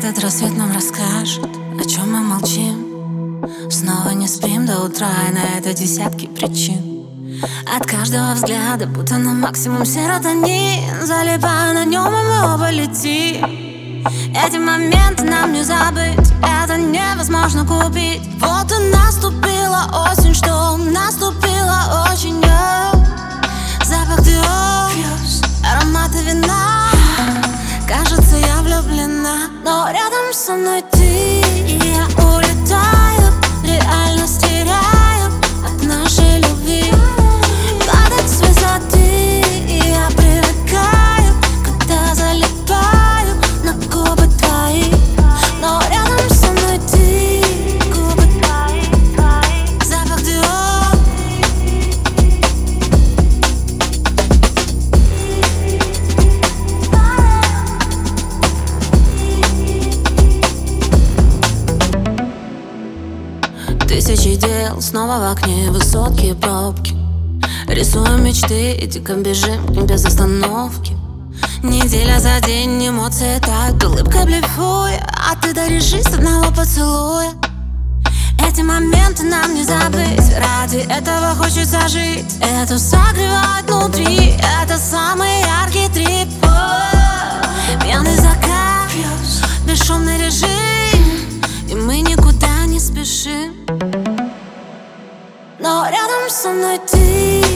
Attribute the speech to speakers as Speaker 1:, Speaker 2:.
Speaker 1: Этот рассвет нам расскажет, о чем мы молчим. Снова не спим до утра, и на это десятки причин. От каждого взгляда, будто на максимум серотонин. Залипая на нем, и мы оба летим. Эти моменты нам не забыть, это невозможно купить. Вот и наступила осень, что наступила очень. Запах духов, ароматы вина. Кажется, я влюблена, но рядом со мной ты. И я улетаю, реальность теряю от нашей любви. Падать с высоты, и я привыкаю, когда залипаю на губы твои. Но рядом со мной ты, губы твои, запах духов. Тысячи дел, снова в окне высотки и пробки. Рисуем мечты и дико бежим без остановки. Неделя за день, эмоции тают, улыбка блефуя, а ты даришь жизнь одного поцелуя. Эти моменты нам не забыть, ради этого хочется жить. Это согревает внутри, это самый яркий трип. Пьяный закат, бесшумный режим, и мы никуда не спешим. Но рядом со мной ты.